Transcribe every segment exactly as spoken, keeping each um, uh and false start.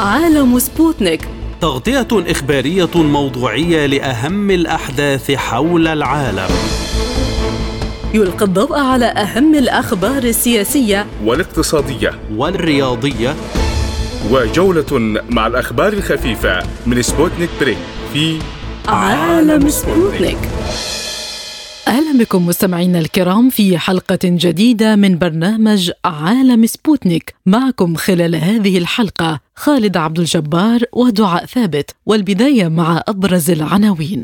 عالم سبوتنيك، تغطية إخبارية موضوعية لأهم الأحداث حول العالم. يلقي الضوء على أهم الأخبار السياسية والاقتصادية والرياضية، وجولة مع الأخبار الخفيفة من سبوتنيك بريك في عالم سبوتنيك. أهلا بكم مستمعينا الكرام في حلقة جديدة من برنامج عالم سبوتنيك. معكم خلال هذه الحلقة خالد عبد الجبار ودعاء ثابت، والبداية مع أبرز العناوين.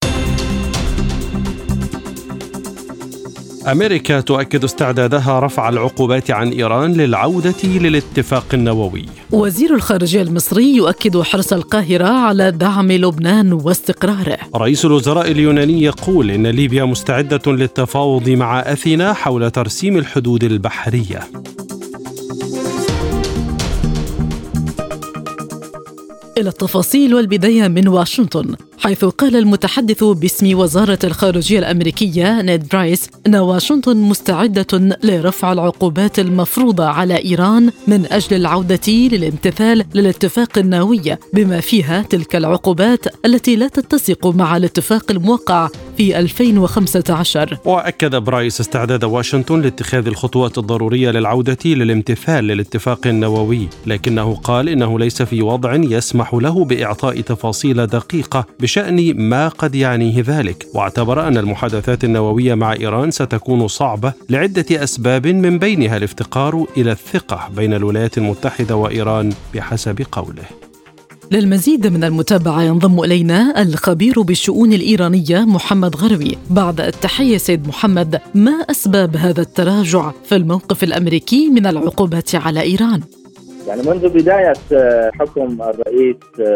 أمريكا تؤكد استعدادها رفع العقوبات عن إيران للعودة للاتفاق النووي. وزير الخارجية المصري يؤكد حرص القاهرة على دعم لبنان واستقراره. رئيس الوزراء اليوناني يقول إن ليبيا مستعدة للتفاوض مع أثينا حول ترسيم الحدود البحرية. إلى التفاصيل والبداية من واشنطن، حيث قال المتحدث باسم وزارة الخارجية الأمريكية نيد برايس أن واشنطن مستعدة لرفع العقوبات المفروضة على إيران من أجل العودة للامتثال للاتفاق النووي، بما فيها تلك العقوبات التي لا تتسق مع الاتفاق الموقع في ألفين وخمسة عشر. وأكد برايس استعداد واشنطن لاتخاذ الخطوات الضرورية للعودة للامتثال للاتفاق النووي، لكنه قال إنه ليس في وضع يسمح له بإعطاء تفاصيل دقيقة بشأن ما قد يعنيه ذلك، واعتبر أن المحادثات النووية مع إيران ستكون صعبة لعدة أسباب، من بينها الافتقار إلى الثقة بين الولايات المتحدة وإيران بحسب قوله. للمزيد من المتابعة ينضم إلينا الخبير بالشؤون الإيرانية محمد غروي. بعد التحية سيد محمد، ما أسباب هذا التراجع في الموقف الأمريكي من العقوبات على إيران؟ يعني منذ بداية حكم الرئيس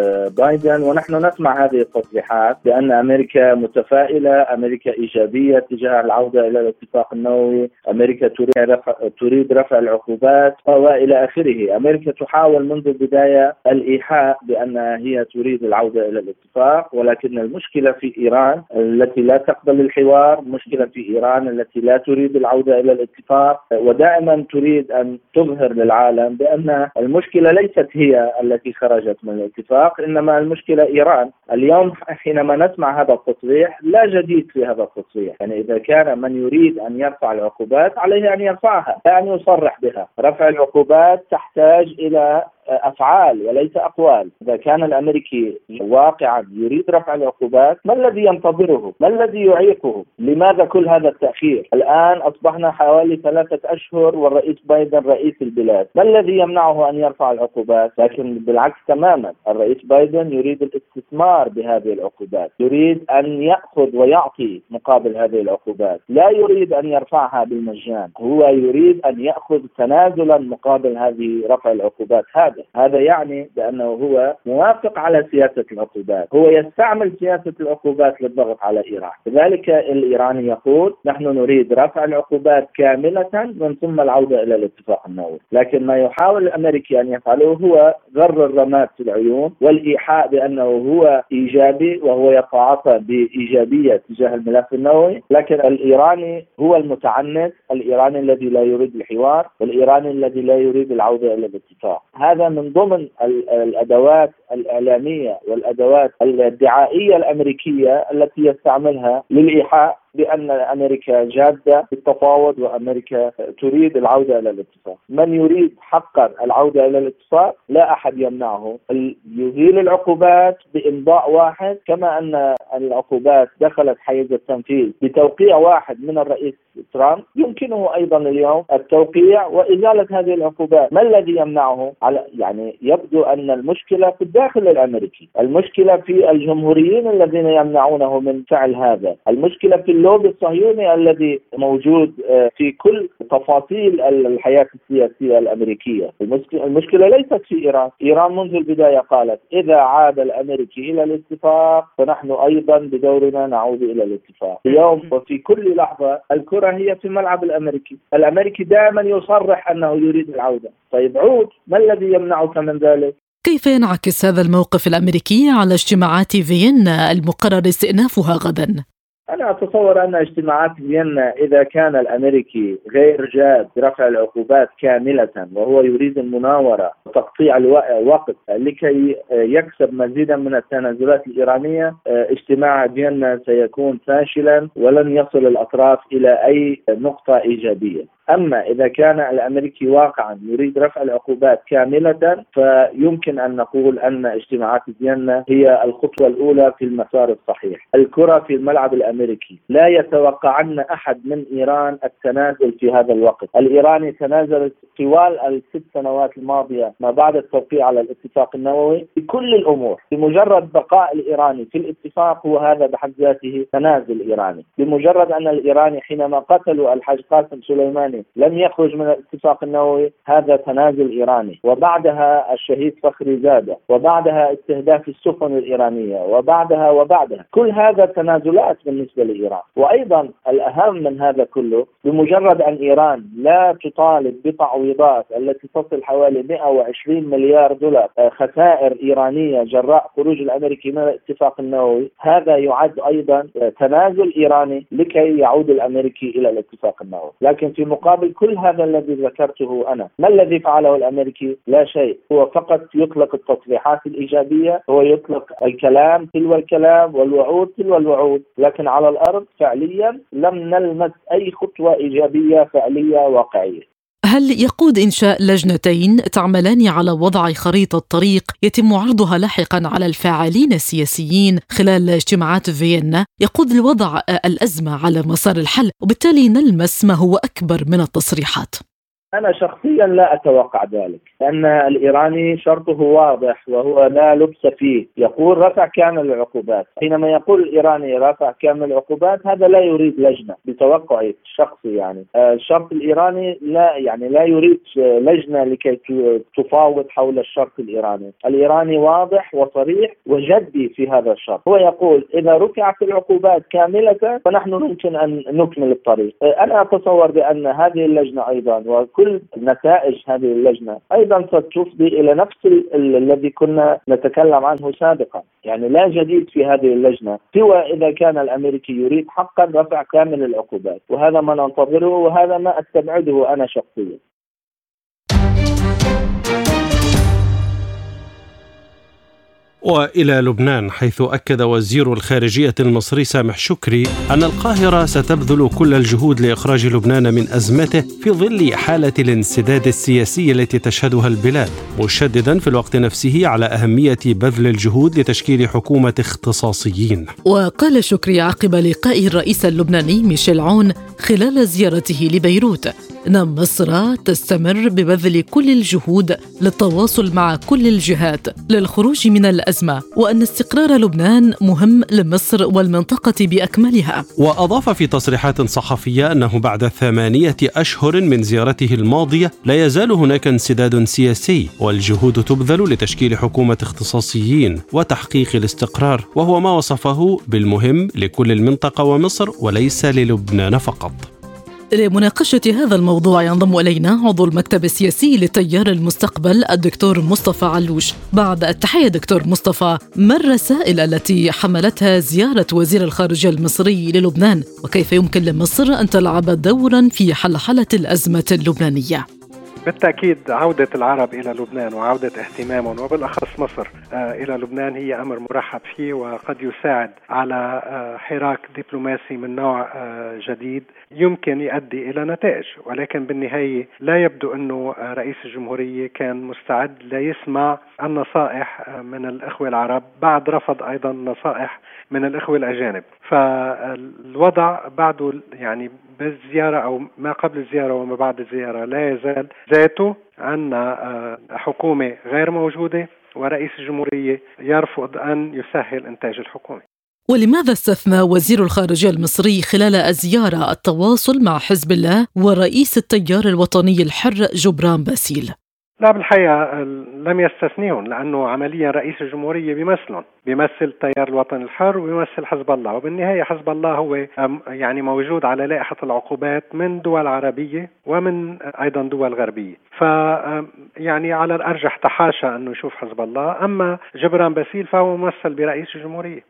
بايدن ونحن نسمع هذه التصريحات بأن أمريكا متفائلة، أمريكا إيجابية تجاه العودة إلى الاتفاق النووي، أمريكا تريد رفع, تريد رفع العقوبات وإلى آخره. أمريكا تحاول منذ البداية الإيحاء بأن هي تريد العودة إلى الاتفاق، ولكن المشكلة في إيران التي لا تقبل الحوار، مشكلة في إيران التي لا تريد العودة إلى الاتفاق، ودائما تريد أن تظهر للعالم بأن المشكلة ليست هي التي خرجت من الاتفاق، إنما المشكلة إيران. اليوم حينما نسمع هذا التصريح لا جديد في هذا التصريح، يعني إذا كان من يريد أن يرفع العقوبات عليه أن يرفعها، لا أن يصرح بها. رفع العقوبات تحتاج إلى أفعال وليس أقوال. إذا كان الأمريكي واقعا يريد رفع العقوبات، ما الذي ينتظره؟ ما الذي يعيقه؟ لماذا كل هذا التأخير؟ الآن أصبحنا حوالي ثلاثة أشهر والرئيس بايدن رئيس البلاد، ما الذي يمنعه أن يرفع العقوبات؟ لكن بالعكس تماما، الرئيس بايدن يريد الاستثمار بهذه العقوبات، يريد أن يأخذ ويعطي مقابل هذه العقوبات، لا يريد أن يرفعها بالمجان، هو يريد أن يأخذ تنازلا مقابل هذه رفع العقوبات. هذا هذا يعني بأنه هو موافق على سياسة العقوبات، هو يستعمل سياسة العقوبات للضغط على إيران. لذلك الإيراني يقول نحن نريد رفع العقوبات كاملة من ثم العودة إلى الاتفاق النووي، لكن ما يحاول الأمريكي أن يفعله هو غر الرماد في العيون والإيحاء بأنه هو إيجابي وهو يتعاطى بإيجابية تجاه الملف النووي، لكن الإيراني هو المتعنت، الإيراني الذي لا يريد الحوار، والإيراني الذي لا يريد العودة إلى الاتفاق. هذا من ضمن الأدوات الإعلامية والأدوات الدعائية الأمريكية التي يستعملها للإيحاء بأن أمريكا جادة في التفاوض وأمريكا تريد العودة إلى الاتفاق. من يريد حقا العودة إلى الاتفاق لا أحد يمنعه، يزيل العقوبات بإمضاء واحد، كما أن العقوبات دخلت حيز التنفيذ بتوقيع واحد من الرئيس ترامب، يمكنه أيضا اليوم التوقيع وإزالة هذه العقوبات. ما الذي يمنعه؟ على يعني يبدو أن المشكلة في الداخل الأمريكي، المشكلة في الجمهوريين الذين يمنعونه من فعل هذا، المشكلة في اللوبي الصهيوني الذي موجود في كل تفاصيل الحياة السياسية الأمريكية. المشكلة ليست في إيران. إيران منذ البداية قالت إذا عاد الأمريكي إلى الاتفاق فنحن أيضا بدورنا نعود إلى الاتفاق. اليوم وفي كل لحظة الكرة هي في ملعب الأمريكي. الأمريكي دائما يصرح أنه يريد العودة. طيب عود، ما الذي يمنعك من ذلك؟ كيف ينعكس هذا الموقف الأمريكي على اجتماعات فيينا المقرر استئنافها غدا؟ أنا أتصور أن اجتماعات فيينا إذا كان الأمريكي غير جاد برفع العقوبات كاملة وهو يريد المناورة وتقطيع الوقت لكي يكسب مزيدا من التنازلات الإيرانية، اجتماع فيينا سيكون فاشلا ولن يصل الأطراف إلى أي نقطة إيجابية. أما إذا كان الأمريكي واقعا يريد رفع العقوبات كاملة فيمكن أن نقول أن اجتماعات فيينا هي الخطوة الأولى في المسار الصحيح. الكرة في الملعب الأمريكي، لا يتوقعن أحد من إيران التنازل في هذا الوقت. الإيراني تنازل طوال الست سنوات الماضية ما بعد التوقيع على الاتفاق النووي في كل الأمور. بمجرد بقاء الإيراني في الاتفاق هو هذا بحد ذاته تنازل إيراني. بمجرد أن الإيراني حينما قتلوا الحاج قاسم سليماني لم يخرج من الاتفاق النووي، هذا تنازل إيراني. وبعدها الشهيد فخري زادة، وبعدها استهداف السفن الإيرانية، وبعدها وبعدها كل هذا تنازلات بالنسبة لإيران. وأيضا الأهم من هذا كله، بمجرد أن إيران لا تطالب بتعويضات التي تصل حوالي مئة وعشرين مليار دولار خسائر إيرانية جراء خروج الأمريكي من الاتفاق النووي، هذا يعد أيضا تنازل إيراني لكي يعود الأمريكي إلى الاتفاق النووي. لكن في مقابل كل هذا الذي ذكرته أنا، ما الذي فعله الأمريكي؟ لا شيء. هو فقط يطلق التصريحات الإيجابية، هو يطلق الكلام تلو الكلام والوعود تلو الوعود، لكن على الأرض فعليا لم نلمس أي خطوة إيجابية فعلية واقعية. هل يقود إنشاء لجنتين تعملان على وضع خريطة طريق يتم عرضها لاحقا على الفاعلين السياسيين خلال اجتماعات فيينا يقود لوضع الأزمة على مسار الحل، وبالتالي نلمس ما هو أكبر من التصريحات؟ أنا شخصيا لا أتوقع ذلك، لأن الإيراني شرطه واضح وهو لا لبس فيه، يقول رفع كامل العقوبات. حينما يقول الإيراني رفع كامل العقوبات هذا لا يريد لجنة بتوقعي الشخصي. يعني الشرط الإيراني لا يعني لا يريد لجنة لكي تفاوض حول الشرط الإيراني. الإيراني واضح وصريح وجدي في هذا الشرط. هو يقول إذا رفعت العقوبات كاملة فنحن يمكن أن نكمل الطريق. أنا أتصور بأن هذه اللجنة أيضا وكل كل نتائج هذه اللجنة أيضا ستفضي إلى نفس الذي كنا نتكلم عنه سابقا. يعني لا جديد في هذه اللجنة سوى إذا كان الأمريكي يريد حقا رفع كامل العقوبات، وهذا ما ننتظره وهذا ما أستبعده أنا شخصيا. وإلى لبنان، حيث أكد وزير الخارجية المصري سامح شكري أن القاهرة ستبذل كل الجهود لإخراج لبنان من أزمته في ظل حالة الانسداد السياسي التي تشهدها البلاد، مشددا في الوقت نفسه على أهمية بذل الجهود لتشكيل حكومة اختصاصيين. وقال شكري عقب لقاء الرئيس اللبناني ميشيل عون خلال زيارته لبيروت أن مصر تستمر ببذل كل الجهود للتواصل مع كل الجهات للخروج من الأزمة، وأن استقرار لبنان مهم لمصر والمنطقة بأكملها. وأضاف في تصريحات صحفية أنه بعد ثمانية أشهر من زيارته الماضية لا يزال هناك انسداد سياسي، والجهود تبذل لتشكيل حكومة اختصاصيين وتحقيق الاستقرار، وهو ما وصفه بالمهم لكل المنطقة ومصر وليس للبنان فقط. لمناقشة هذا الموضوع ينضم إلينا عضو المكتب السياسي لتيار المستقبل الدكتور مصطفى علوش. بعد التحية دكتور مصطفى، ما الرسائل التي حملتها زيارة وزير الخارجية المصري للبنان، وكيف يمكن لمصر أن تلعب دورا في حلحلة الأزمة اللبنانية؟ بالتأكيد عودة العرب إلى لبنان وعودة اهتمامهم وبالأخص مصر إلى لبنان هي أمر مرحب فيه، وقد يساعد على حراك دبلوماسي من نوع جديد يمكن يؤدي إلى نتائج. ولكن بالنهاية لا يبدو أنه رئيس الجمهورية كان مستعد ليسمع النصائح من الأخوة العرب بعد رفض أيضا نصائح من الأخوة الأجانب. فالوضع بعده يعني بالزيارة أو ما قبل الزيارة وما بعد الزيارة لا يزال ذاته، أن حكومة غير موجودة ورئيس الجمهورية يرفض أن يسهل إنتاج الحكومة. ولماذا استثنى وزير الخارجية المصري خلال الزيارة التواصل مع حزب الله ورئيس التيار الوطني الحر جبران باسيل؟ لا، بالحقيقة لم يستثنيهم، لأنه عمليا رئيس الجمهورية بيمثلهم، بيمثل التيار الوطني الحر ويمثل حزب الله، وبالنهاية حزب الله هو يعني موجود على لائحة العقوبات من دول عربية ومن أيضا دول غربية. ف يعني على الأرجح تحاشى أنه يشوف حزب الله. أما جبران باسيل فهو ممثل برئيس الجمهورية.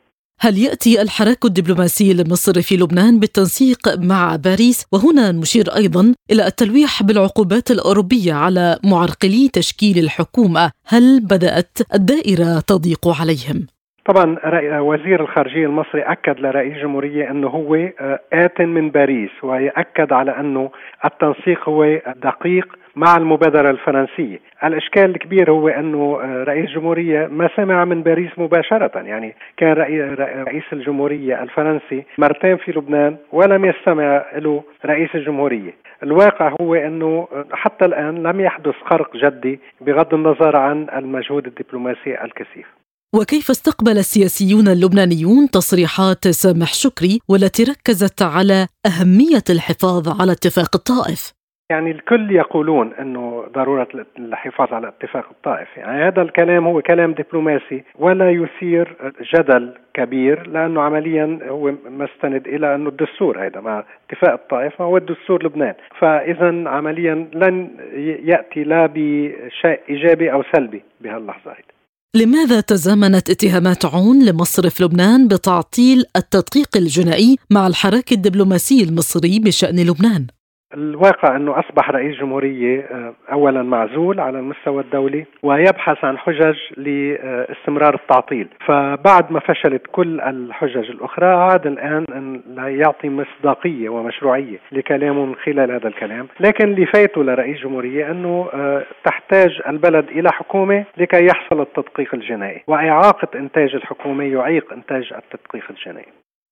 هل يأتي الحراك الدبلوماسي لمصر في لبنان بالتنسيق مع باريس؟ وهنا نشير أيضا إلى التلويح بالعقوبات الأوروبية على معرقلي تشكيل الحكومة. هل بدأت الدائرة تضيق عليهم؟ طبعا وزير الخارجية المصري أكد لرئيس الجمهورية أنه هو آت من باريس، ويأكد على أنه التنسيق هو دقيق مع المبادرة الفرنسية. الإشكال الكبير هو أنه رئيس الجمهورية ما سمع من باريس مباشرة، يعني كان رئيس الجمهورية الفرنسي مرتين في لبنان ولم يستمع له رئيس الجمهورية. الواقع هو أنه حتى الآن لم يحدث خرق جدي بغض النظر عن المجهود الدبلوماسي الكثيف. وكيف استقبل السياسيون اللبنانيون تصريحات سامح شكري والتي ركزت على أهمية الحفاظ على اتفاق الطائف؟ يعني الكل يقولون أنه ضرورة الحفاظ على اتفاق الطائف، يعني هذا الكلام هو كلام دبلوماسي ولا يثير جدل كبير، لأنه عمليا هو مستند إلى أنه الدستور هذا مع اتفاق الطائف هو الدستور لبنان، فإذا عمليا لن يأتي لا بشيء إيجابي أو سلبي بهاللحظة هذه. لماذا تزامنت اتهامات عون لمصر في لبنان بتعطيل التدقيق الجنائي مع الحراك الدبلوماسي المصري بشأن لبنان؟ الواقع أنه أصبح رئيس جمهورية أولا معزول على المستوى الدولي ويبحث عن حجج لاستمرار التعطيل، فبعد ما فشلت كل الحجج الأخرى عاد الآن أن لا يعطي مصداقية ومشروعية لكلامه من خلال هذا الكلام. لكن اللي فاته لرئيس جمهورية أنه تحتاج البلد إلى حكومة لكي يحصل التدقيق الجنائي، وإعاقة إنتاج الحكومة يعيق إنتاج التدقيق الجنائي.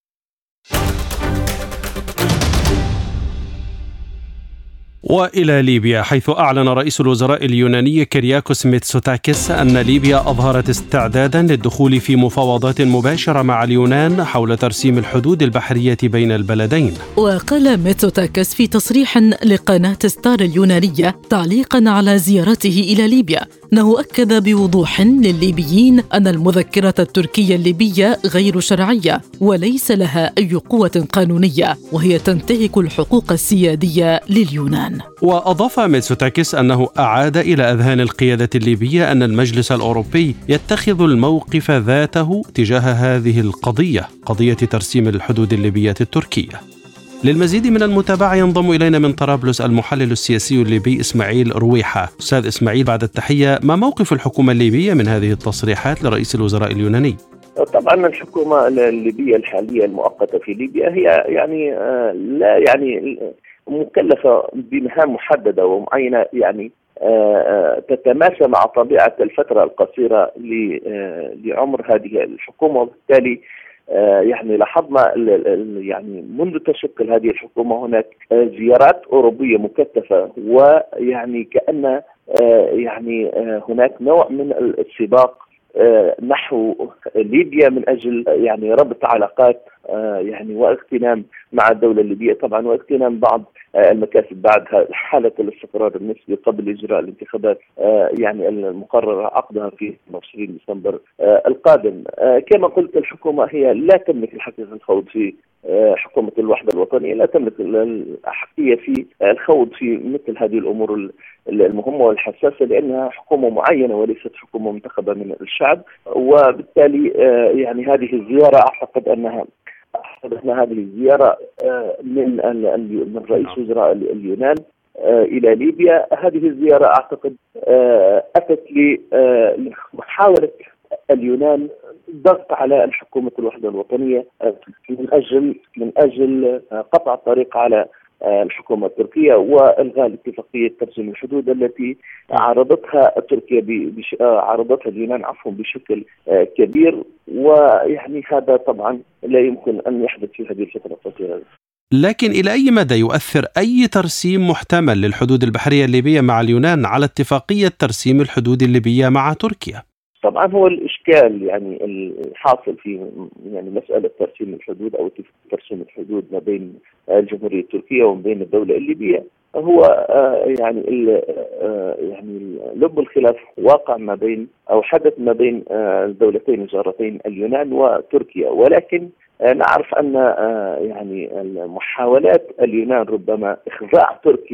وإلى ليبيا، حيث أعلن رئيس الوزراء اليوناني كيرياكوس ميتسوتاكيس أن ليبيا أظهرت استعدادا للدخول في مفاوضات مباشرة مع اليونان حول ترسيم الحدود البحرية بين البلدين. وقال ميتسوتاكيس في تصريح لقناة ستار اليونانية تعليقا على زيارته إلى ليبيا أنه أكد بوضوح للليبيين أن المذكرة التركية الليبية غير شرعية وليس لها أي قوة قانونية، وهي تنتهك الحقوق السيادية لليونان. وأضاف ميتسوتاكيس أنه أعاد إلى أذهان القيادة الليبية أن المجلس الأوروبي يتخذ الموقف ذاته تجاه هذه القضية، قضية ترسيم الحدود الليبية التركية. للمزيد من المتابعة ينضم إلينا من طرابلس المحلل السياسي الليبي إسماعيل رويحة. أستاذ إسماعيل، بعد التحية، ما موقف الحكومة الليبية من هذه التصريحات لرئيس الوزراء اليوناني؟ طبعا الحكومة الليبية الحالية المؤقتة في ليبيا هي يعني لا يعني مكلفة بمهام محددة ومعينة، يعني تتماشى مع طبيعة الفترة القصيرة لعمر هذه الحكومة، وبالتالي يعني لاحظنا يعني منذ تشكل هذه الحكومة هناك زيارات أوروبية مكثفة، ويعني كأن يعني هناك نوع من السباق نحو ليبيا من أجل يعني ربط علاقات يعني واغتنام مع الدولة الليبية طبعا، واغتنام بعض المكاسب بعد حالة الاستقرار النسبي قبل إجراء الانتخابات يعني المقررة عقدها في عشرين ديسمبر القادم. كما قلت الحكومة هي لا تملك الحقيقة الخوض في حكومة الوحدة الوطنية، لا تملك الأحقية في الخوض في مثل هذه الأمور المهمة والحساسة، لأنها حكومة معينة وليست حكومة منتخبة من الشعب. وبالتالي يعني هذه الزيارة أعتقد أنها أن هذه الزيارة من من رئيس وزراء اليونان إلى ليبيا، هذه الزيارة أعتقد أتت لمحاولة اليونان ضغط على الحكومة الوحدة الوطنية من أجل من أجل قطع الطريق على الحكومة التركية وإلغاء الاتفاقية ترسيم الحدود التي عرضتها تركيا بش... عرضتها اليونان عفوا بشكل كبير، ويعني هذا طبعا لا يمكن أن يحدث في هذه الفترة القصيرة. لكن إلى أي مدى يؤثر أي ترسيم محتمل للحدود البحرية الليبية مع اليونان على اتفاقية ترسيم الحدود الليبية مع تركيا؟ طبعا هو الإشكال يعني الحاصل في يعني مسألة ترسيم الحدود أو ترسيم الحدود ما بين الجمهورية التركية وما بين الدولة الليبية هو يعني يعني لب الخلاف واقع ما بين أو حدث ما بين الدولتين الجارتين اليونان وتركيا، ولكن نعرف أن يعني محاولات اليونان ربما إخضاع تركيا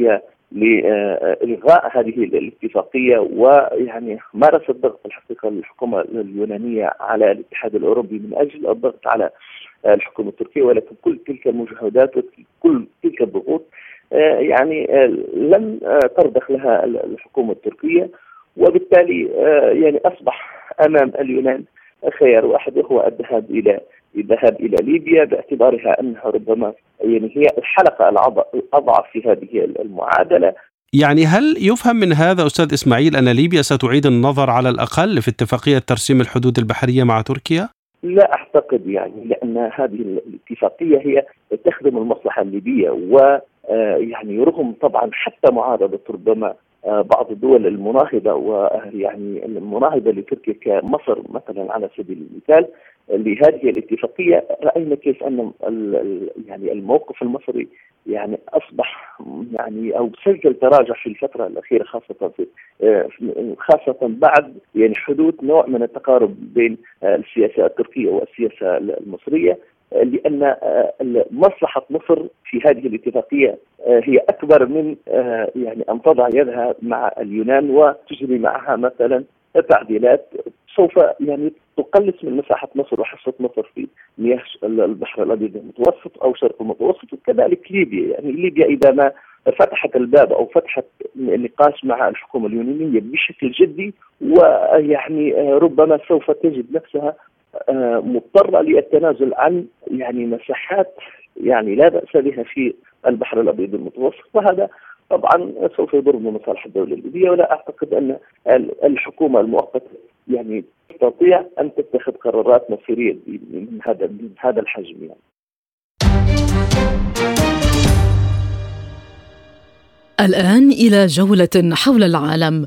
لإلغاء هذه الاتفاقية، ويعني مارس الضغط الحقيقة الحكومة اليونانية على الاتحاد الأوروبي من أجل الضغط على الحكومة التركية، ولكن كل تلك المجهودات وكل تلك الضغوط يعني لم ترضخ لها الحكومة التركية، وبالتالي يعني أصبح أمام اليونان خيار واحد وهو الذهاب إلى الذهاب إلى ليبيا، باعتبارها أنها ربما يعني هي الحلقة الأضعف في هذه المعادلة. يعني هل يفهم من هذا أستاذ إسماعيل أن ليبيا ستعيد النظر على الأقل في اتفاقية ترسيم الحدود البحرية مع تركيا؟ لا أعتقد، يعني لأن هذه الاتفاقية هي تخدم المصلحة الليبية، ويعني رغم طبعا حتى معارضة ربما بعض الدول المناهضة ويعني المناهضة لتركيا كمصر مثلا على سبيل المثال لهذه الاتفاقية، رأينا كيف أن يعني الموقف المصري يعني أصبح يعني أو سجل تراجع في الفترة الأخيرة، خاصة في خاصة بعد يعني حدوث نوع من التقارب بين السياسة التركية والسياسة المصرية، لأن مصلحة مصر في هذه الاتفاقية هي أكبر من يعني أن تضع يدها مع اليونان وتجري معها مثلا تعديلات سوف يعني تقلص من مساحة مصر وحصة مصر في مياه البحر الأبيض المتوسط أو شرق المتوسط، وكذلك ليبيا. يعني ليبيا إذا ما فتحت الباب أو فتحت النقاش مع الحكومة اليونانية بشكل جدي، ويعني ربما سوف تجد نفسها مضطرة للتنازل عن يعني مساحات يعني لا بأس بها في البحر الأبيض المتوسط، وهذا طبعا سوف يضر بمصالح الدولة الليبية. ولا أعتقد أن الحكومة المؤقتة يعني تستطيع أن تتخذ قرارات مصيرية من هذا من هذا الحجم. يعني الآن إلى جولة حول العالم.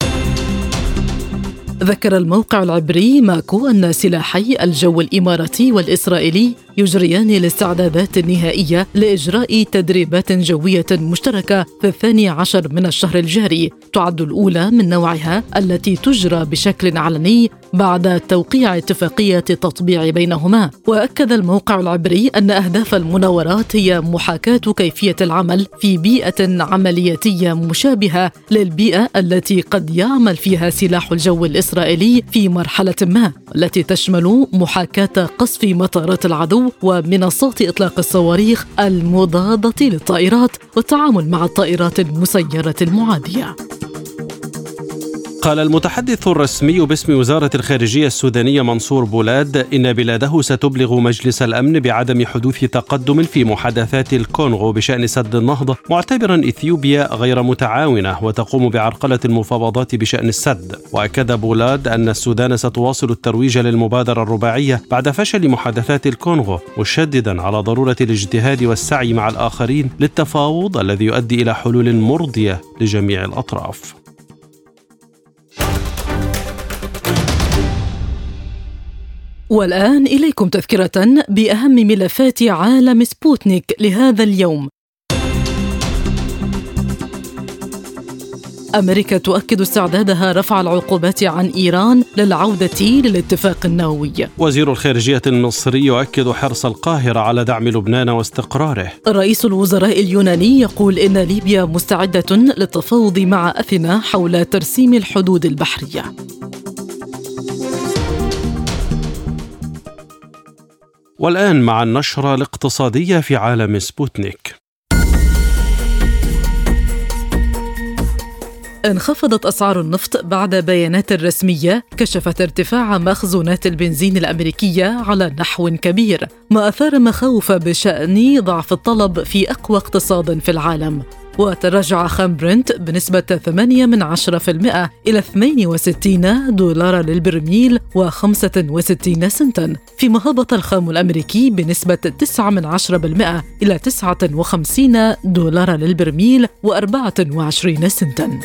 ذكر الموقع العبري ماكو أن سلاحي الجو الإماراتي والإسرائيلي يجريان الاستعدادات النهائية لإجراء تدريبات جوية مشتركة في الثاني عشر من الشهر الجاري، تعد الأولى من نوعها التي تجرى بشكل علني بعد توقيع اتفاقية تطبيع بينهما. وأكد الموقع العبري أن أهداف المناورات هي محاكاة كيفية العمل في بيئة عملياتية مشابهة للبيئة التي قد يعمل فيها سلاح الجو الإسرائيلي في مرحلة ما، التي تشمل محاكاة قصف مطارات العدو ومنصات إطلاق الصواريخ المضادة للطائرات والتعامل مع الطائرات المسيرة المعادية. قال المتحدث الرسمي باسم وزارة الخارجية السودانية منصور بولاد إن بلاده ستبلغ مجلس الأمن بعدم حدوث تقدم في محادثات الكونغو بشأن سد النهضة، معتبرا إثيوبيا غير متعاونة وتقوم بعرقلة المفاوضات بشأن السد. وأكد بولاد أن السودان ستواصل الترويج للمبادرة الرباعية بعد فشل محادثات الكونغو، مشددا على ضرورة الاجتهاد والسعي مع الآخرين للتفاوض الذي يؤدي إلى حلول مرضية لجميع الأطراف. والآن إليكم تذكرة بأهم ملفات عالم سبوتنيك لهذا اليوم. أمريكا تؤكد استعدادها رفع العقوبات عن إيران للعودة للاتفاق النووي. وزير الخارجية المصري يؤكد حرص القاهرة على دعم لبنان واستقراره. رئيس الوزراء اليوناني يقول إن ليبيا مستعدة للتفاوض مع أثينا حول ترسيم الحدود البحرية. والآن مع النشرة الاقتصادية في عالم سبوتنيك. انخفضت أسعار النفط بعد بيانات رسمية كشفت ارتفاع مخزونات البنزين الأمريكية على نحو كبير، ما أثار مخاوف بشأن ضعف الطلب في أقوى اقتصاد في العالم. وتراجع خام برنت بنسبة ثمانية من عشرة في المئة إلى اثنين وستين دولار للبرميل وخمسة وستين سنتا، فيما هبط الخام الأمريكي بنسبة تسعة من عشرة بالمئة إلى تسعة وخمسين دولار للبرميل وأربعة وعشرين سنتا.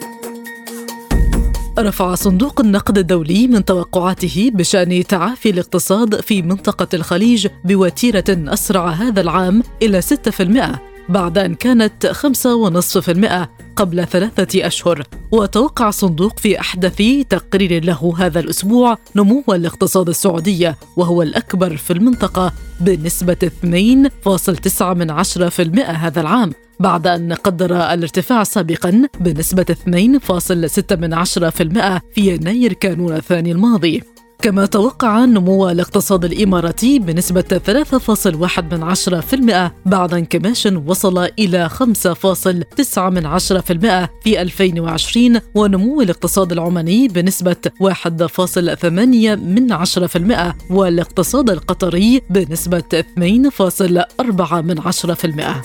رفع صندوق النقد الدولي من توقعاته بشأن تعافي الاقتصاد في منطقة الخليج بوتيرة أسرع هذا العام إلى ستة بالمئة بعد أن كانت خمسة فاصلة خمسة بالمئة قبل ثلاثة أشهر. وتوقع الصندوق في أحدث تقرير له هذا الأسبوع نمو الاقتصاد السعودي، وهو الأكبر في المنطقة بنسبة اثنين فاصلة تسعة من عشرة بالمئة هذا العام، بعد أن قدر الارتفاع سابقا بنسبة اثنين فاصلة ستة بالمئة في يناير كانون الثاني الماضي. كما توقع نمو الاقتصاد الإماراتي بنسبة ثلاثة فاصلة واحد بالمئة بعد انكماش وصل إلى خمسة فاصلة تسعة بالمئة في ألفين وعشرين، ونمو الاقتصاد العماني بنسبة واحد فاصلة ثمانية بالمئة والاقتصاد القطري بنسبة اثنين فاصلة أربعة بالمئة.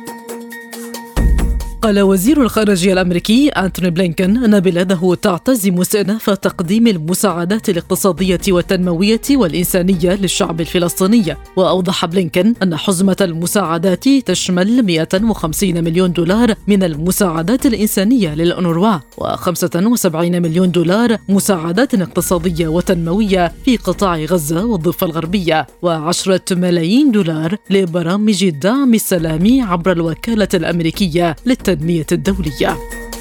قال وزير الخارجية الأمريكي أنتوني بلينكن أن بلاده تعتزم استئناف تقديم المساعدات الاقتصادية والتنموية والإنسانية للشعب الفلسطيني. وأوضح بلينكن أن حزمة المساعدات تشمل مئة وخمسين مليون دولار من المساعدات الإنسانية للأونروا وخمسة وسبعين مليون دولار مساعدات اقتصادية وتنموية في قطاع غزة والضفة الغربية، وعشرة ملايين دولار لبرامج الدعم السلامي عبر الوكالة الأمريكية للتنمية التنمية الدولية.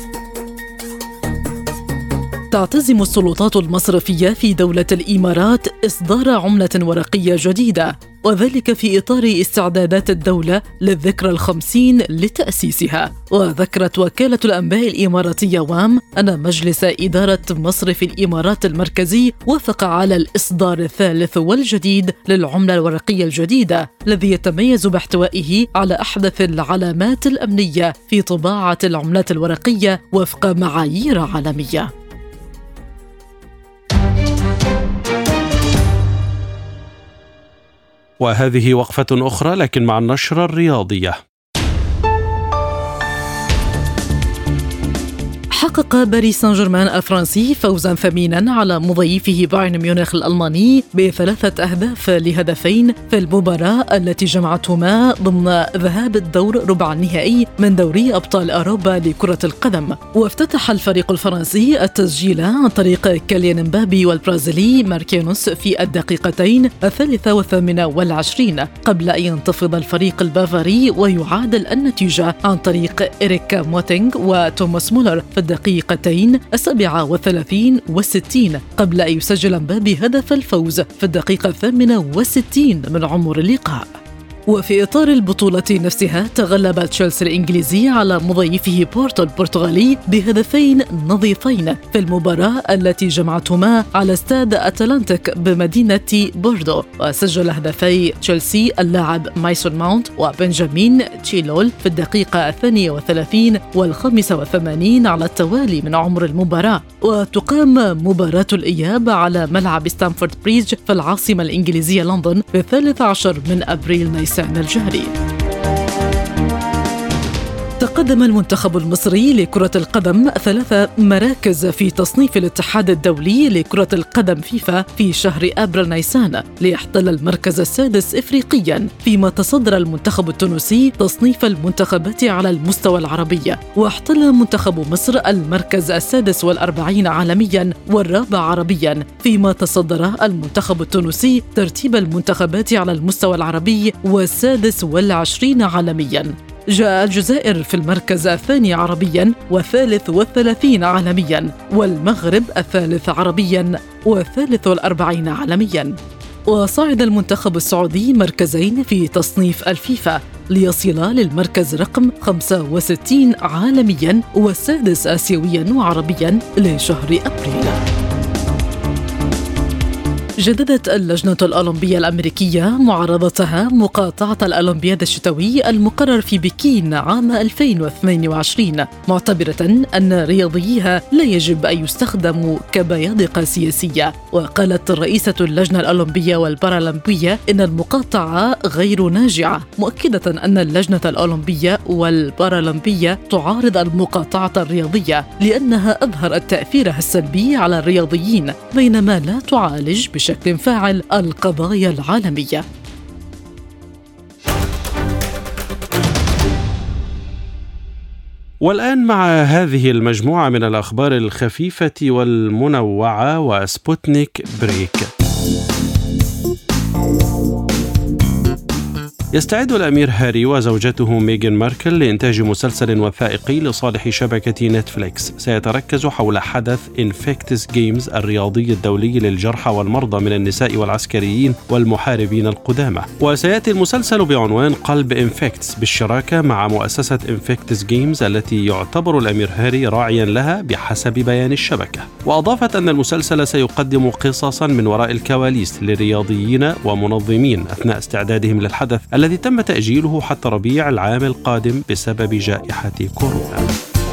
تعتزم السلطات المصرفية في دولة الإمارات إصدار عملة ورقية جديدة، وذلك في إطار استعدادات الدولة للذكرى الخمسين لتأسيسها. وذكرت وكالة الأنباء الإماراتية وام أن مجلس إدارة مصرف الإمارات المركزي وافق على الإصدار الثالث والجديد للعملة الورقية الجديدة، الذي يتميز باحتوائه على أحدث العلامات الأمنية في طباعة العملات الورقية وفق معايير عالمية. وهذه وقفة أخرى لكن مع النشرة الرياضية. حقق باريس سان جيرمان الفرنسي فوزا ثمينا على مضيفه بايرن ميونخ الألماني بثلاثة أهداف لهدفين في المباراة التي جمعتهما ضمن ذهاب الدور ربع النهائي من دوري أبطال أوروبا لكرة القدم. وافتتح الفريق الفرنسي التسجيل عن طريق كيليان مبابي والبرازيلي ماركينوس في الدقيقتين الثالثة والثامنة والعشرين، قبل أن ينتفض الفريق البافاري ويعادل النتيجة عن طريق إريك موتينغ وتوماس مولر في الدقيقتين السابعة والثلاثين والستين، قبل أن يسجل مبابي هدف الفوز في الدقيقة الثامنة والستين من عمر اللقاء. وفي إطار البطولة نفسها تغلب تشيلسي الإنجليزي على مضيفه بورتو البرتغالي بهدفين نظيفين في المباراة التي جمعتهما على استاد أتلانتيك بمدينة بوردو. وسجل هدفي تشيلسي اللاعب مايسون ماونت وبنجامين تشيلول في الدقيقة الثانية والثلاثين والخامسة والثمانين على التوالي من عمر المباراة. وتقام مباراة الإياب على ملعب ستامفورد بريدج في العاصمة الإنجليزية لندن في الثالث عشر من أبريل نيسان الجاري. تقدم المنتخب المصري لكرة القدم ثلاث مراكز في تصنيف الاتحاد الدولي لكرة القدم فيفا في شهر أبريل نيسان ليحتل المركز السادس إفريقيا، فيما تصدر المنتخب التونسي تصنيف المنتخبات على المستوى العربي، واحتل منتخب مصر المركز السادس والأربعين عالميا والرابع عربيا، فيما تصدر المنتخب التونسي ترتيب المنتخبات على المستوى العربي والسادس والعشرين عالميا. جاء الجزائر في المركز الثاني عربيا والثالث والثلاثين عالميا، والمغرب الثالث عربيا والثالث والأربعين عالميا. وصعد المنتخب السعودي مركزين في تصنيف الفيفا ليصل للمركز رقم خمسة وستين عالميا والسادس آسيويا وعربيا لشهر أبريل. جددت اللجنة الأولمبية الأمريكية معارضتها مقاطعة الأولمبياد الشتوي المقرر في بكين عام ألفين واثنين وعشرين، معتبرة أن رياضييها لا يجب أن يستخدموا كبيادقة سياسية. وقالت رئيسة اللجنة الأولمبية والبارالمبية إن المقاطعة غير ناجعة، مؤكدة أن اللجنة الأولمبية والبارالمبية تعارض المقاطعة الرياضية لأنها أظهرت تأثيرها السلبي على الرياضيين، بينما لا تعالج بشكل فاعل القضايا العالمية. والآن مع هذه المجموعة من الأخبار الخفيفة والمنوعة وسبوتنيك بريك. يستعد الأمير هاري وزوجته ميغان ماركل لإنتاج مسلسل وثائقي لصالح شبكة نتفليكس سيتركز حول حدث إنفكتس جيمز الرياضي الدولي للجرحى والمرضى من النساء والعسكريين والمحاربين القدامى. وسيأتي المسلسل بعنوان قلب إنفكتس بالشراكة مع مؤسسة إنفكتس جيمز التي يعتبر الأمير هاري راعيا لها بحسب بيان الشبكة. وأضافت أن المسلسل سيقدم قصصا من وراء الكواليس لرياضيين ومنظمين أثناء استعدادهم للحدث الذي تم تأجيله حتى ربيع العام القادم بسبب جائحة كورونا.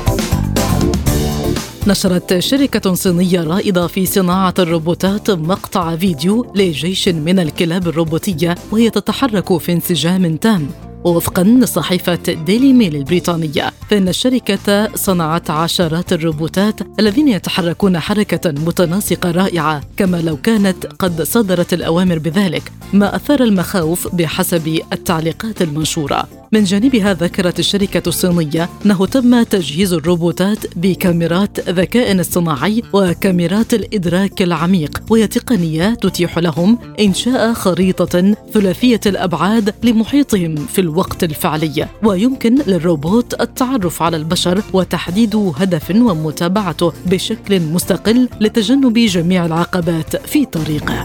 نشرت شركة صينية رائدة في صناعة الروبوتات مقطع فيديو لجيش من الكلاب الروبوتية وهي تتحرك في انسجام تام. ووفقاً لصحيفة ديلي ميل البريطانية، فإن الشركة صنعت عشرات الروبوتات الذين يتحركون حركة متناسقة رائعة كما لو كانت قد صدرت الأوامر بذلك، ما أثار المخاوف بحسب التعليقات المنشورة. من جانبها ذكرت الشركة الصينية أنه تم تجهيز الروبوتات بكاميرات ذكاء اصطناعي وكاميرات الإدراك العميق، وهي تقنية تتيح لهم إنشاء خريطة ثلاثية الأبعاد لمحيطهم في الوقت الفعلي، ويمكن للروبوت التعرف على البشر وتحديد هدف ومتابعته بشكل مستقل لتجنب جميع العقبات في طريقه.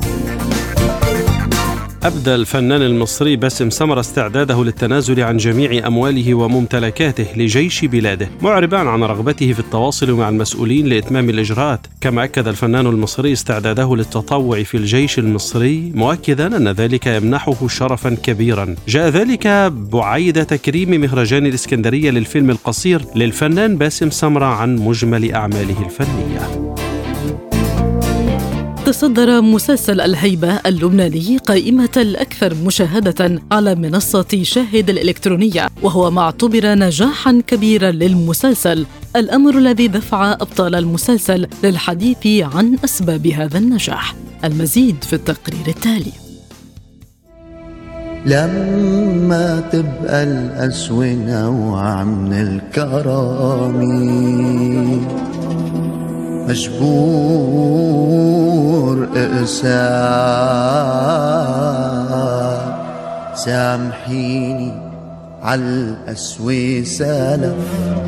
أبدى الفنان المصري باسم سمرة استعداده للتنازل عن جميع أمواله وممتلكاته لجيش بلاده، معربا عن رغبته في التواصل مع المسؤولين لإتمام الإجراءات. كما أكد الفنان المصري استعداده للتطوع في الجيش المصري، مؤكدا أن ذلك يمنحه شرفا كبيرا. جاء ذلك بعيد تكريم مهرجان الإسكندرية للفيلم القصير للفنان باسم سمرة عن مجمل أعماله الفنية. تصدر مسلسل الهيبة اللبناني قائمة الأكثر مشاهدة على منصة شاهد الإلكترونية، وهو ما اعتبر نجاحا كبيرا للمسلسل، الأمر الذي دفع أبطال المسلسل للحديث عن أسباب هذا النجاح. المزيد في التقرير التالي. لما تبقى الأسوأ نوع من الكرامي مجبور اقسى سامحيني عالقسوة سالف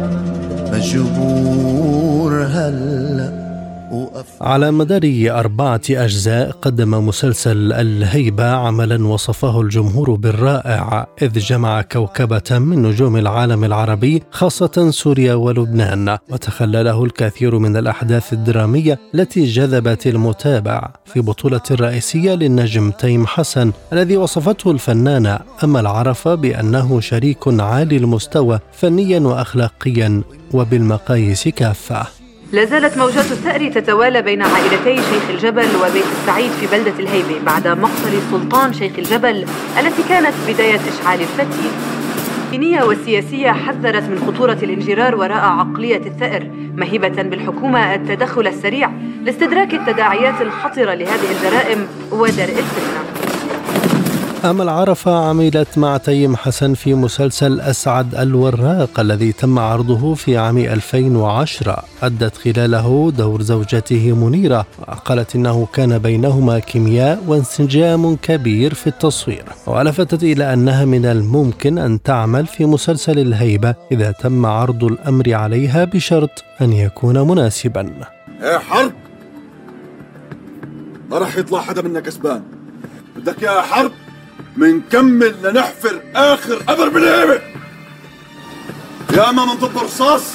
مجبور هلا. على مدار أربعة أجزاء قدم مسلسل الهيبة عملا وصفه الجمهور بالرائع، إذ جمع كوكبة من نجوم العالم العربي خاصة سوريا ولبنان، وتخلله الكثير من الأحداث الدرامية التي جذبت المتابع، في بطولة الرئيسية للنجم تيم حسن الذي وصفته الفنانة أمل عرفة بأنه شريك عالي المستوى فنيا وأخلاقيا وبالمقاييس كافة. لا زالت موجات الثأر تتوالى بين عائلتي شيخ الجبل وبيت السعيد في بلدة الهيبة بعد مقتل سلطان شيخ الجبل التي كانت بداية إشعال الفتيل. الدينية والسياسية حذرت من خطورة الانجرار وراء عقلية الثأر، مهيبة بالحكومة التدخل السريع لاستدراك التداعيات الخطرة لهذه الجرائم ودرء الفتنة. أمل عرفة عملت مع تيم حسن في مسلسل أسعد الوراق الذي تم عرضه في عام ألفين وعشرة، أدت خلاله دور زوجته منيرة، وقالت إنه كان بينهما كيمياء وانسجام كبير في التصوير، ولفتت إلى أنها من الممكن أن تعمل في مسلسل الهيبة إذا تم عرض الأمر عليها بشرط أن يكون مناسبا. يا حرب ما راح يطلع حدا منا كسبان، بدك يا حرب منكمل لنحفر آخر قبر بالهيبة، يا أما منضب رصاص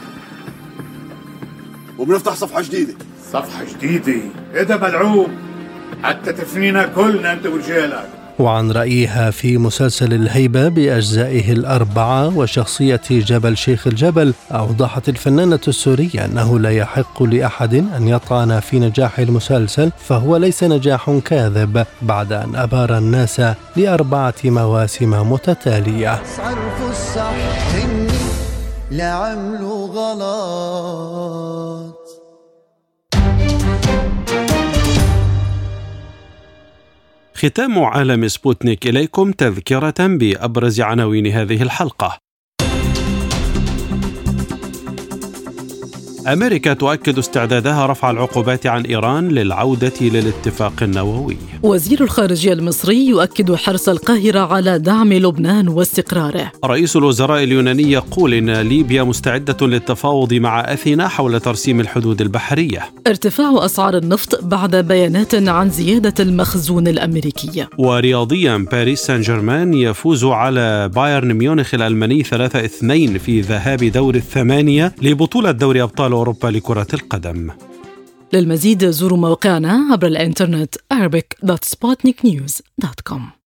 وبنفتح صفحة جديدة. صفحة جديدة؟ إيه ده ملعوب حتى تفنينا كلنا أنت ورجالك. وعن رأيها في مسلسل الهيبة بأجزائه الأربعة وشخصية جبل شيخ الجبل، أوضحت الفنانة السورية أنه لا يحق لأحد أن يطعن في نجاح المسلسل، فهو ليس نجاح كاذب، بعد أن أبار الناس لأربعة مواسم متتالية. عرفوا الصح إني لا عملوا غلط. ختام عالم سبوتنيك إليكم تذكرة بأبرز عناوين هذه الحلقة. أمريكا تؤكد استعدادها رفع العقوبات عن إيران للعودة للاتفاق النووي. وزير الخارجية المصري يؤكد حرص القاهرة على دعم لبنان واستقراره. رئيس الوزراء اليوناني يقول إن ليبيا مستعدة للتفاوض مع أثينا حول ترسيم الحدود البحرية. ارتفاع أسعار النفط بعد بيانات عن زيادة المخزون الأمريكي. ورياضيا باريس سان جيرمان يفوز على بايرن ميونخ الألماني ثلاثة اثنين في ذهاب دور الثمانية لبطولة دوري أبطال أوروبا لكرة القدم. للمزيد زوروا موقعنا عبر الإنترنت arabic دوت sputnik news دوت com.